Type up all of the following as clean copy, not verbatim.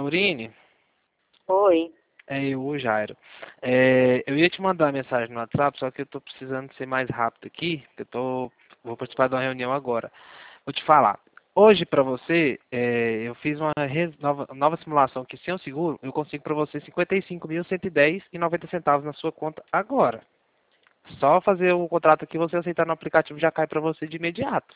Laurine, Oi. é eu, o Jairo. Eu ia te mandar uma mensagem no WhatsApp, só que eu tô precisando ser mais rápido aqui, vou participar de uma reunião agora. Vou te falar. Hoje, para você, eu fiz uma nova simulação que sem o seguro, eu consigo para você 55.110,90 na sua conta agora. Só fazer o contrato aqui, você aceitar no aplicativo, já cai para você de imediato.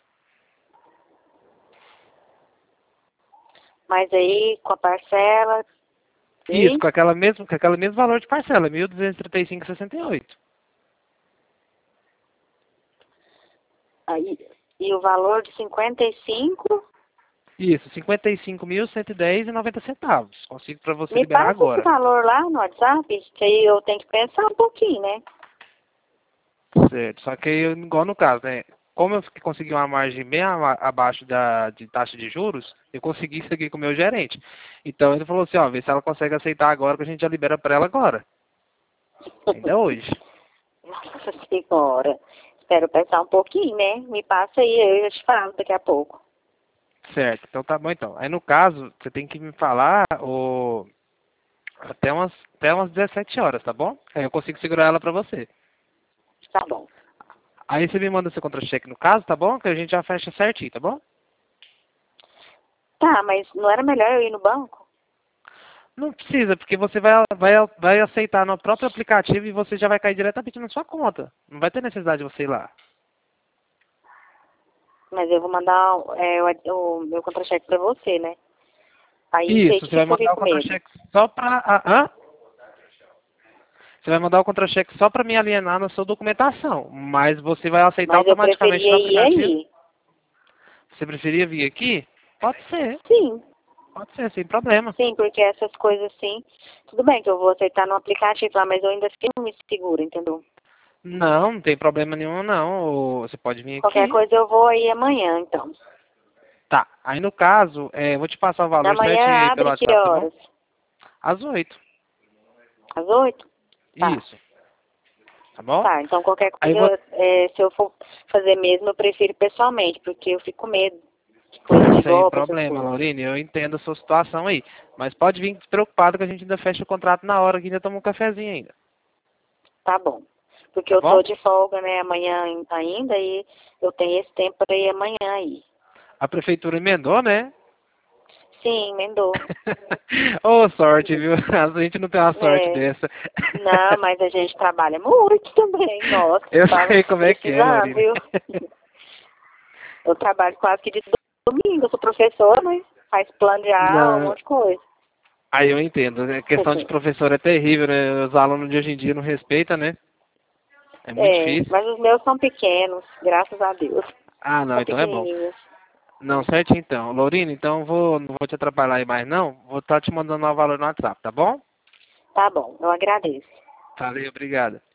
Mas aí, com a parcela... Isso, Sim? com aquele mesmo valor de parcela, 1.235,68. Aí, e o valor de 55? Isso, 55.110,90. Consigo para você Me liberar passa esse agora. valor lá no WhatsApp, que aí eu tenho que pensar um pouquinho, né? Certo. Só que, igual no caso, né? Como eu consegui uma margem bem abaixo de taxa de juros, eu consegui isso aqui com o meu gerente. Então ele falou assim, ó, vê se ela consegue aceitar agora, que a gente já libera para ela agora. Ainda hoje. Nossa senhora. Espero pensar um pouquinho, né? Me passa aí, eu te falo daqui a pouco. Certo. Então tá bom então. Aí no caso, você tem que me falar até umas 17 horas, tá bom? Aí eu consigo segurar ela para você. Tá bom. Aí você me manda seu contra-cheque no caso, tá bom? Que a gente já fecha certinho, tá bom? Tá, mas não era melhor eu ir no banco? Não precisa, porque você vai aceitar no próprio aplicativo e você já vai cair diretamente na sua conta. Não vai ter necessidade de você ir lá. Mas eu vou mandar o meu contra-cheque pra você, né? Aí você Isso, que você vai fica ali mandar o comigo. contra-cheque só pra... Hã? Você vai mandar o contra-cheque só para me alienar na sua documentação. Mas você vai aceitar Mas eu automaticamente preferia no ir aplicativo. aí. Você preferia vir aqui? Pode ser. Sim, Pode ser, sem problema. sim, porque essas coisas assim, tudo bem que eu vou aceitar no aplicativo lá, mas eu ainda fiquei me segura, entendeu? Não, não tem problema nenhum, não. Você pode vir Qualquer aqui. coisa eu vou aí amanhã, então. Tá. Aí no caso, eu vou te passar o valor certinho Amanhã aí pelo abre que WhatsApp, tá bom? horas? Às 8. Às 8? Tá. Isso. Tá bom? Tá, então qualquer Aí vou... coisa, se eu for fazer mesmo, eu prefiro pessoalmente, porque eu fico com medo de coisa de Sem golpe, essas problema, coisas. Laurine. Eu entendo a sua situação aí. Mas pode vir despreocupado que a gente ainda fecha o contrato na hora, que ainda toma um cafezinho ainda. Tá bom. Porque Tá eu tô bom? de folga, né, amanhã ainda, e eu tenho esse tempo para ir amanhã aí. A prefeitura emendou, né? Sim, emendou. Ô, sorte, viu? A gente não tem uma sorte É. dessa. Não, mas a gente trabalha muito também. Nossa, Eu tava sei como é que é, precisando, Laurine. viu? Eu trabalho quase que de domingo, eu sou professora, né? Faz plano de aula, um Não, monte de coisa. aí eu entendo. A questão de professor é terrível, né? Os alunos de hoje em dia não respeitam, né? É muito É, difícil. mas os meus são pequenos, graças a Deus. Ah, não, São então é bom. pequenininhos. Não, certo então. Laurine, então não vou te atrapalhar aí mais não. Vou estar te mandando o valor no WhatsApp, tá bom? Tá bom, eu agradeço. Valeu, obrigado.